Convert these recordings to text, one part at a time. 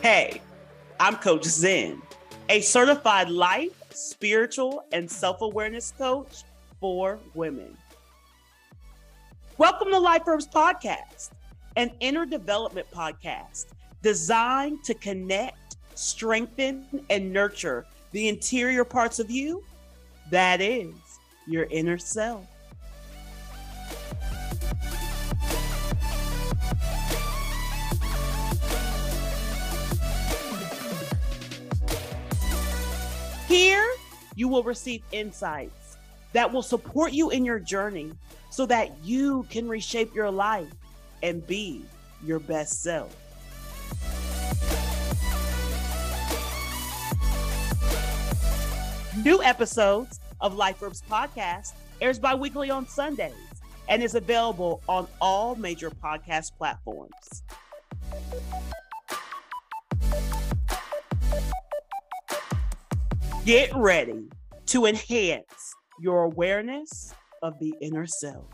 Hey, I'm Coach Zen, a certified life, spiritual, and self-awareness coach for women. Welcome to Life Herbs Podcast, an inner development podcast designed to connect, strengthen, and nurture the interior parts of you, that is, your inner self. Here, you will receive insights that will support you in your journey so that you can reshape your life and be your best self. New episodes of Life Herbs Podcast airs bi-weekly on Sundays and is available on all major podcast platforms. Get ready to enhance your awareness of the inner self.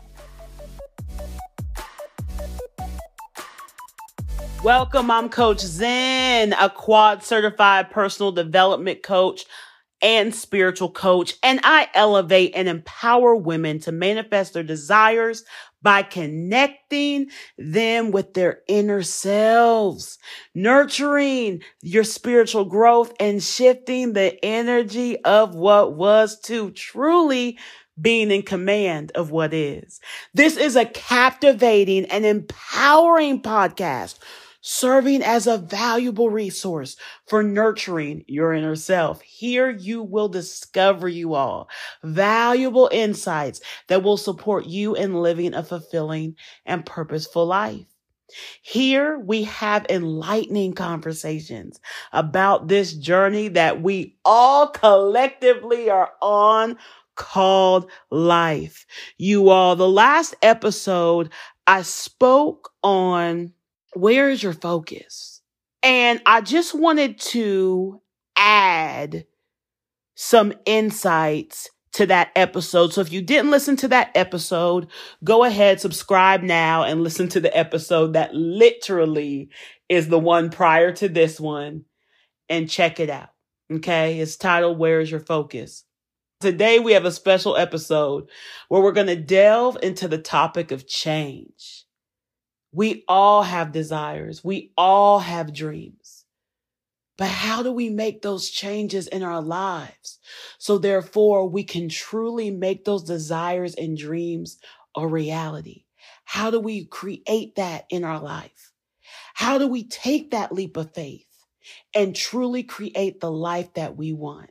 Welcome, I'm Coach Zen, a quad certified personal development coach and spiritual coach, and I elevate and empower women to manifest their desires by connecting them with their inner selves, nurturing your spiritual growth, and shifting the energy of what was to truly being in command of what is. This is a captivating and empowering podcast, serving as a valuable resource for nurturing your inner self. Here you will discover valuable insights that will support you in living a fulfilling and purposeful life. Here we have enlightening conversations about this journey that we all collectively are on, called life. You all, the last episode I spoke on where is your focus? And I just wanted to add some insights to that episode. So if you didn't listen to that episode, go ahead, subscribe now and listen to the episode that literally is the one prior to this one and check it out. Okay. It's titled, Where is Your Focus? Today we have a special episode where we're going to delve into the topic of change. We all have desires. We all have dreams. But how do we make those changes in our lives? So therefore, we can truly make those desires and dreams a reality. How do we create that in our life? How do we take that leap of faith and truly create the life that we want?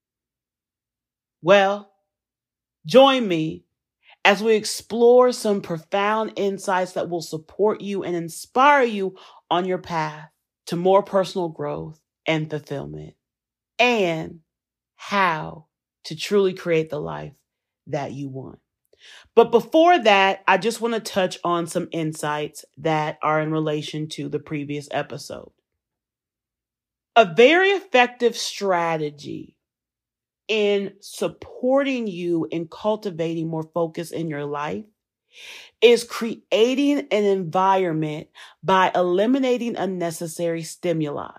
Well, join me as we explore some profound insights that will support you and inspire you on your path to more personal growth and fulfillment, and how to truly create the life that you want. But before that, I just want to touch on some insights that are in relation to the previous episode. A very effective strategy in supporting you in cultivating more focus in your life is creating an environment by eliminating unnecessary stimuli.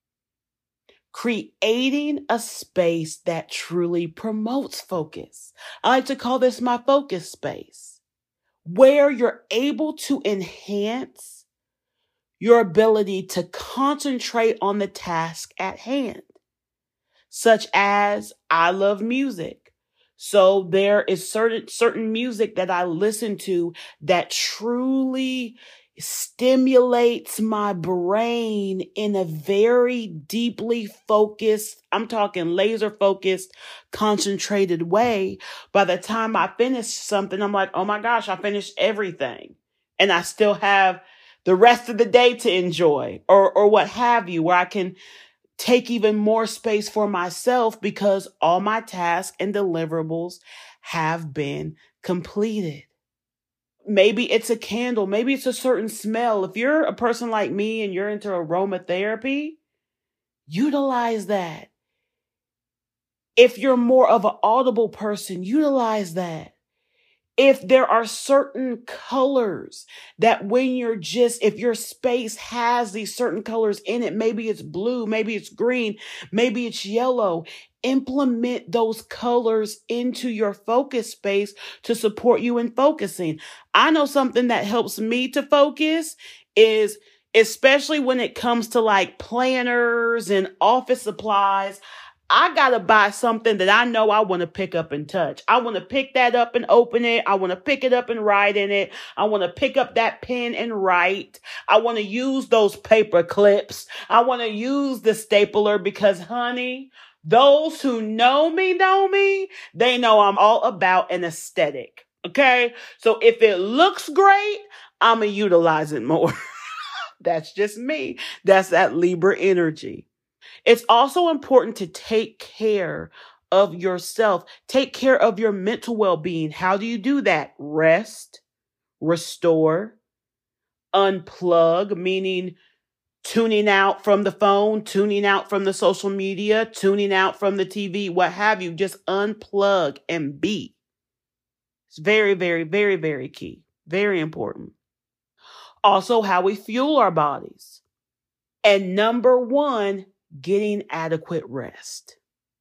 Creating a space that truly promotes focus. I like to call this my focus space, where you're able to enhance your ability to concentrate on the task at hand. Such as I love music. So there is certain music that I listen to that truly stimulates my brain in a very deeply focused, I'm talking laser focused, concentrated way. By the time I finish something, I'm like, oh my gosh, I finished everything. And I still have the rest of the day to enjoy or what have you, where I can take even more space for myself because all my tasks and deliverables have been completed. Maybe it's a candle. Maybe it's a certain smell. If you're a person like me and you're into aromatherapy, utilize that. If you're more of an audible person, utilize that. if there are certain colors that if your space has these certain colors in it, maybe it's blue, maybe it's green, maybe it's yellow, implement those colors into your focus space to support you in focusing. I know something that helps me to focus is, especially when it comes to like planners and office supplies, I got to buy something that I know I want to pick up and touch. I want to pick that up and open it. I want to pick it up and write in it. I want to pick up that pen and write. I want to use those paper clips. I want to use the stapler because, honey, those who know me, they know I'm all about an aesthetic. Okay. So if it looks great, I'm going to utilize it more. That's just me. That's that Libra energy. It's also important to take care of yourself. Take care of your mental well-being. How do you do that? Rest, restore, unplug, meaning tuning out from the phone, tuning out from the social media, tuning out from the TV, what have you. Just unplug and be. It's very, very, very, very key. Very important. Also, how we fuel our bodies. And number one, getting adequate rest.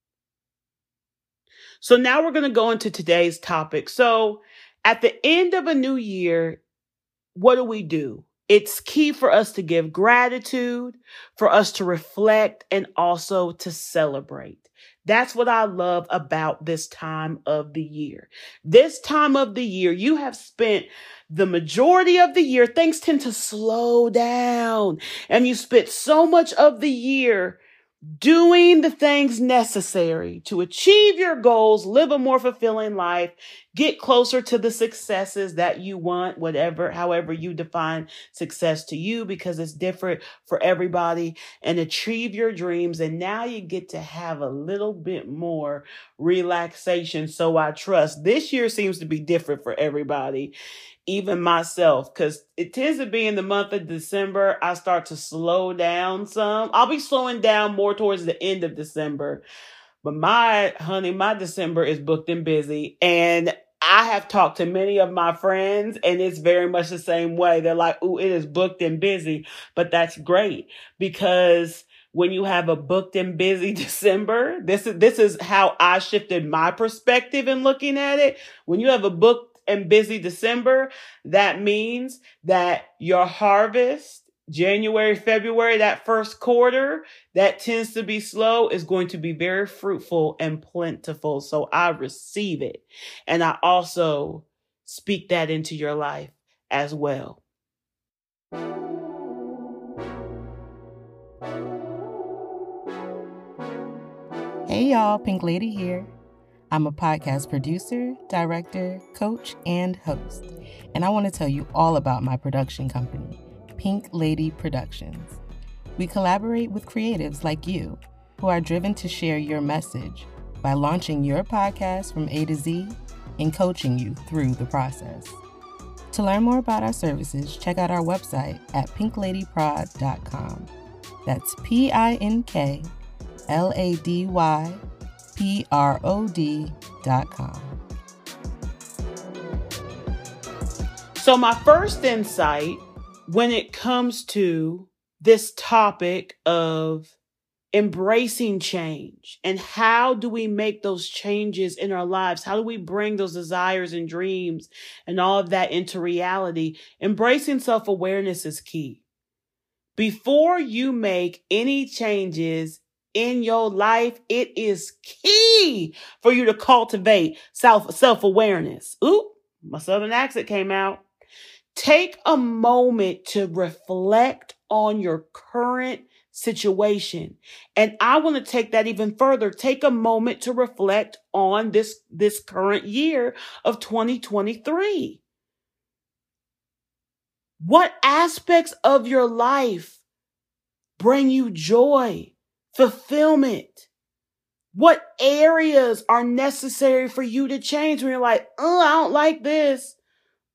So now we're going to go into today's topic. So at the end of a new year, what do? It's key for us to give gratitude, for us to reflect, and also to celebrate. That's what I love about this time of the year. This time of the year, you have spent the majority of the year, things tend to slow down, and you spent so much of the year doing the things necessary to achieve your goals, live a more fulfilling life, get closer to the successes that you want, however you define success to you, because it's different for everybody, and achieve your dreams. And now you get to have a little bit more relaxation. So I trust this year seems to be different for everybody. Even myself, because it tends to be in the month of December, I start to slow down some. I'll be slowing down more towards the end of December. But my December is booked and busy. And I have talked to many of my friends, and it's very much the same way. They're like, ooh, it is booked and busy. But that's great, because when you have a booked and busy December, this is how I shifted my perspective in looking at it. When you have a booked and busy December, that means that your harvest, January, February, that first quarter, that tends to be slow, is going to be very fruitful and plentiful. So I receive it. And I also speak that into your life as well. Hey y'all, Pink Lady here. I'm a podcast producer, director, coach, and host. And I want to tell you all about my production company, Pink Lady Productions. We collaborate with creatives like you who are driven to share your message by launching your podcast from A to Z and coaching you through the process. To learn more about our services, check out our website at pinkladyprod.com. That's PINKLADYPROD.com. So my first insight when it comes to this topic of embracing change and how do we make those changes in our lives? How do we bring those desires and dreams and all of that into reality? Embracing self-awareness is key. Before you make any changes in your life, it is key for you to cultivate self-awareness. Ooh, my Southern accent came out. Take a moment to reflect on your current situation. And I want to take that even further. Take a moment to reflect on this current year of 2023. What aspects of your life bring you joy, fulfillment? What areas are necessary for you to change when you're like, oh, I don't like this.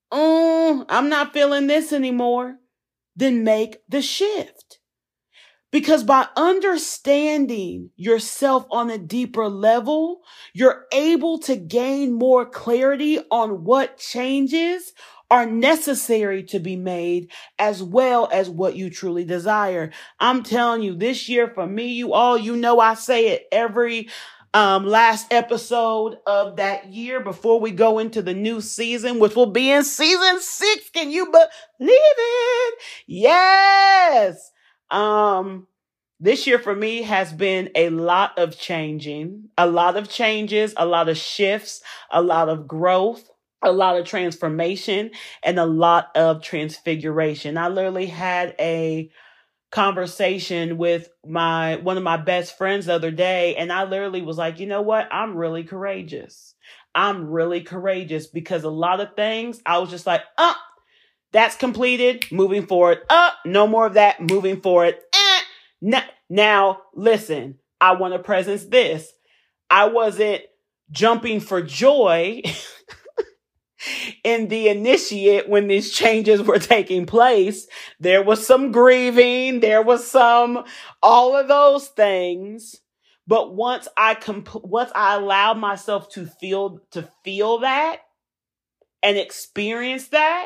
Oh, I'm not feeling this anymore. Then make the shift. Because by understanding yourself on a deeper level, you're able to gain more clarity on what changes are necessary to be made, as well as what you truly desire. I'm telling you, this year for me, you all, I say it every last episode of that year before we go into the new season, which will be in season 6. Can you believe it? Yes. This year for me has been a lot of changing, a lot of changes, a lot of shifts, a lot of growth, a lot of transformation, and a lot of transfiguration. I literally had a conversation with one of my best friends the other day, and I literally was like, you know what? I'm really courageous. I'm really courageous because a lot of things I was just like, that's completed, moving forward. No more of that, moving forward. Now, listen, I want to presence this. I wasn't jumping for joy in the initiate when these changes were taking place. There was some grieving. There was all of those things. But once I allowed myself to feel that and experience that,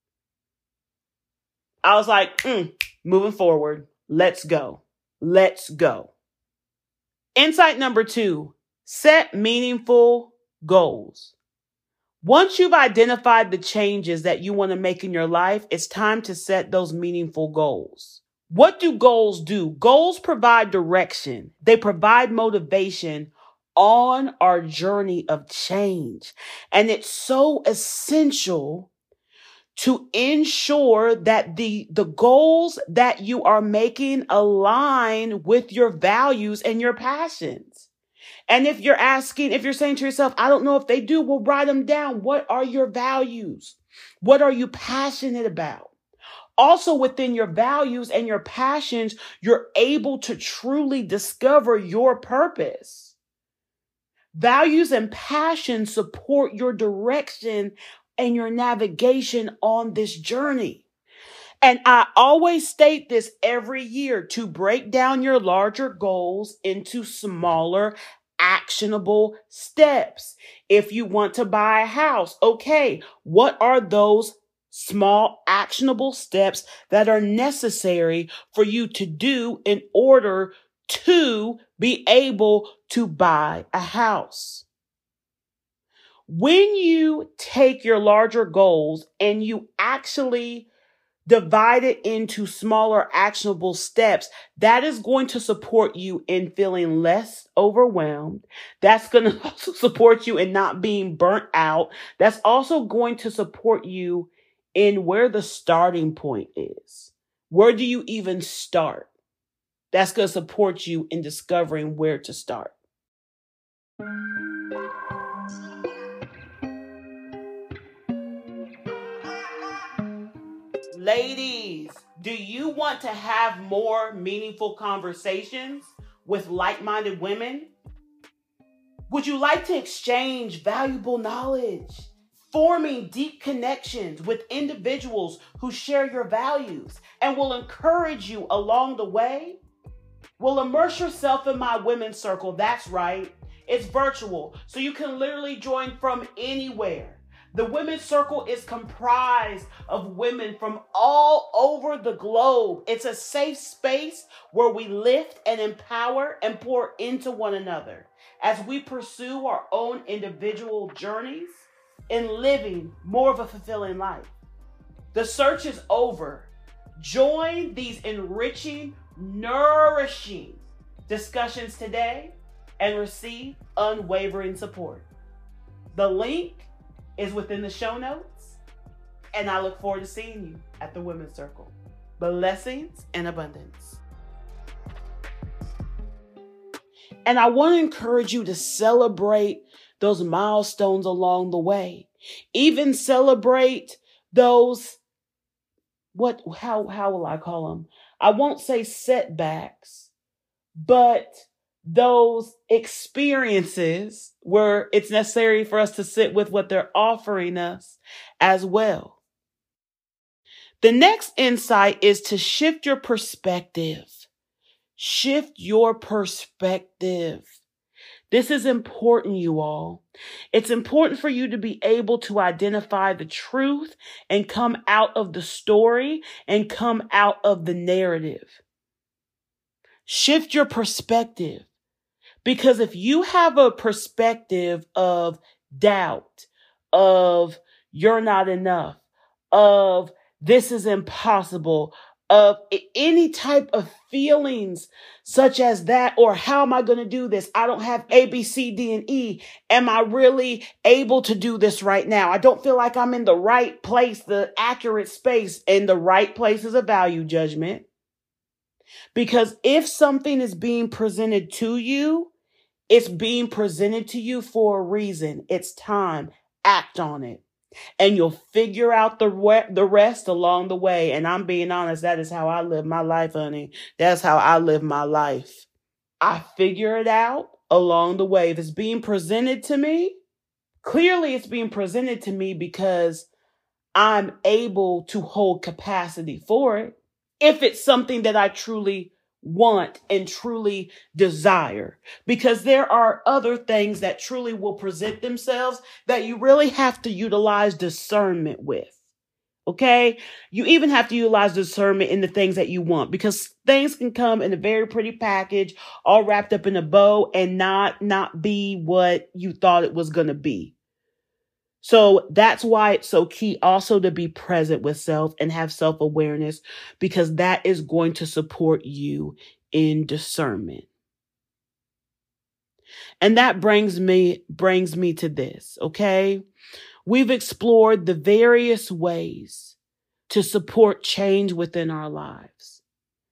I was like, moving forward. Let's go. Let's go. Insight number 2, set meaningful goals. Once you've identified the changes that you want to make in your life, it's time to set those meaningful goals. What do goals do? Goals provide direction. They provide motivation on our journey of change. And it's so essential to ensure that the goals that you are making align with your values and your passions. And if you're saying to yourself, I don't know if they do, well, write them down. What are your values? What are you passionate about? Also, within your values and your passions, you're able to truly discover your purpose. Values and passions support your direction and your navigation on this journey. And I always state this every year, to break down your larger goals into smaller, actionable steps. If you want to buy a house, okay, what are those small, actionable steps that are necessary for you to do in order to be able to buy a house? When you take your larger goals and you actually divide it into smaller actionable steps, that is going to support you in feeling less overwhelmed. That's going to also support you in not being burnt out. That's also going to support you in where the starting point is. Where do you even start? That's going to support you in discovering where to start. Ladies, do you want to have more meaningful conversations with like-minded women? Would you like to exchange valuable knowledge, forming deep connections with individuals who share your values and will encourage you along the way? Well, immerse yourself in my women's circle. That's right. It's virtual, so you can literally join from anywhere. The Women's Circle is comprised of women from all over the globe. It's a safe space where we lift and empower and pour into one another as we pursue our own individual journeys in living more of a fulfilling life. The search is over. Join these enriching, nourishing discussions today and receive unwavering support. The link is within the show notes, and I look forward to seeing you at the Women's Circle. Blessings and abundance. And I want to encourage you to celebrate those milestones along the way. Even celebrate those, how will I call them? I won't say setbacks, but those experiences where it's necessary for us to sit with what they're offering us as well. The next insight is to shift your perspective. Shift your perspective. This is important, you all. It's important for you to be able to identify the truth and come out of the story and come out of the narrative. Shift your perspective. Because if you have a perspective of doubt, of you're not enough, of this is impossible, of any type of feelings such as that, or how am I going to do this? I don't have A, B, C, D, and E. Am I really able to do this right now? I don't feel like I'm in the right place, the accurate space. And the right place is a value judgment. Because if something is being presented to you, it's being presented to you for a reason. It's time. Act on it. And you'll figure out the rest along the way. And I'm being honest, that is how I live my life, honey. That's how I live my life. I figure it out along the way. If it's being presented to me, clearly it's being presented to me because I'm able to hold capacity for it. If it's something that I truly want and truly desire, because there are other things that truly will present themselves that you really have to utilize discernment with. Okay. You even have to utilize discernment in the things that you want, because things can come in a very pretty package, all wrapped up in a bow, and not be what you thought it was going to be. So that's why it's so key also to be present with self and have self-awareness, because that is going to support you in discernment. And that brings me to this, okay? We've explored the various ways to support change within our lives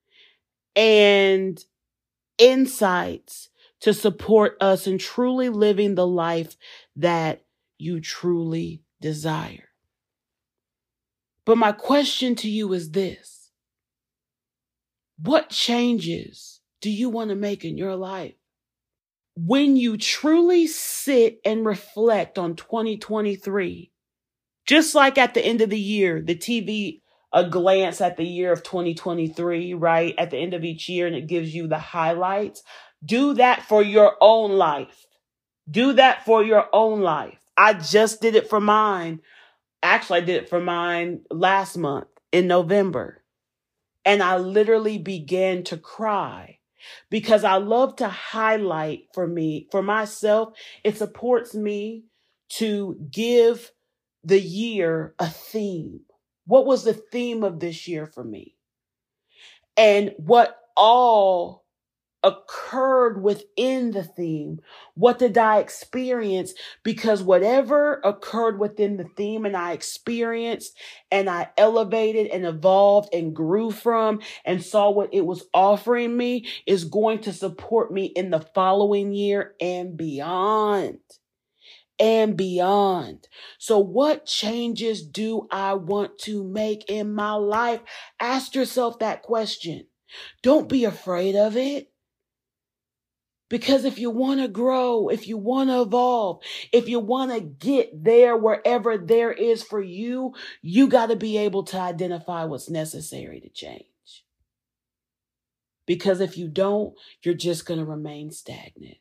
and insights to support us in truly living the life that you truly desire. But my question to you is this: what changes do you want to make in your life? When you truly sit and reflect on 2023, just like at the end of the year, the TV, a glance at the year of 2023, right? At the end of each year, and it gives you the highlights. Do that for your own life. Do that for your own life. I just did it for mine. Actually, I did it for mine last month in November. And I literally began to cry because I love to highlight for myself. It supports me to give the year a theme. What was the theme of this year for me? And what all occurred within the theme? What did I experience? Because whatever occurred within the theme and I experienced and I elevated and evolved and grew from and saw what it was offering me is going to support me in the following year and beyond. And beyond. So what changes do I want to make in my life? Ask yourself that question. Don't be afraid of it. Because if you want to grow, if you want to evolve, if you want to get there wherever there is for you, you got to be able to identify what's necessary to change. Because if you don't, you're just going to remain stagnant.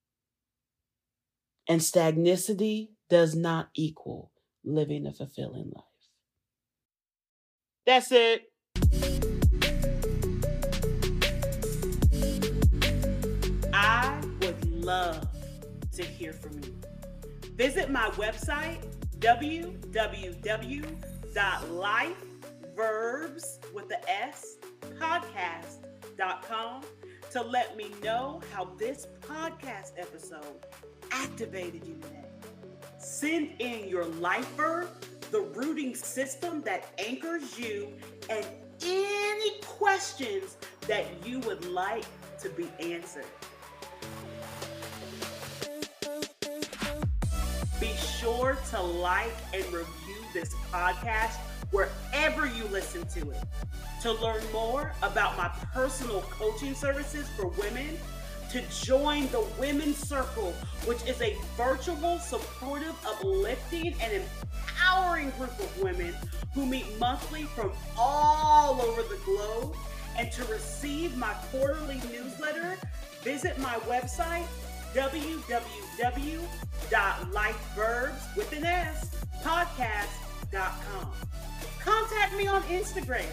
And stagnicity does not equal living a fulfilling life. That's it. I would love to hear from you. Visit my website, www.lifeverbspodcast.com, to let me know how this podcast episode activated you today. Send in your life verb, the rooting system that anchors you, and any questions that you would like to be answered. Be sure to like and review this podcast wherever you listen to it. To learn more about my personal coaching services for women, to join the Women's Circle, which is a virtual, supportive, uplifting, and empowering group of women who meet monthly from all over the globe, And to receive my quarterly newsletter, visit my website, www.lifeverbspodcast.com. Contact me on Instagram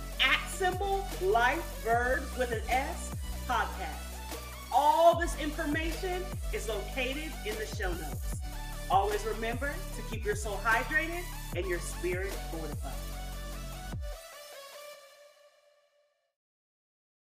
@LifeVerbs podcast. All this information is located in the show notes. Always remember to keep your soul hydrated and your spirit fortified.